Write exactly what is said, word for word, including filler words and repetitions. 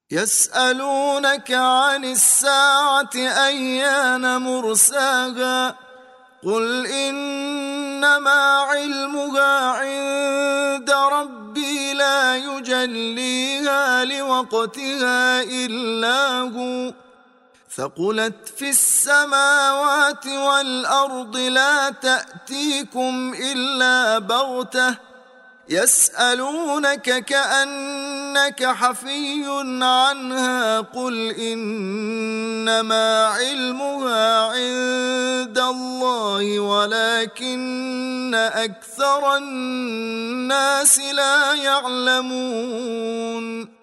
يسألونك عن الساعة أيان مرساها قل إنما علمها عند ربي لا يجليها لوقتها إلا هو ثقلت في السماوات والأرض لا تأتيكم إلا بغتة يسألونك كأنك حفي عنها قل إنما علمها عند الله ولكن أكثر الناس لا يعلمون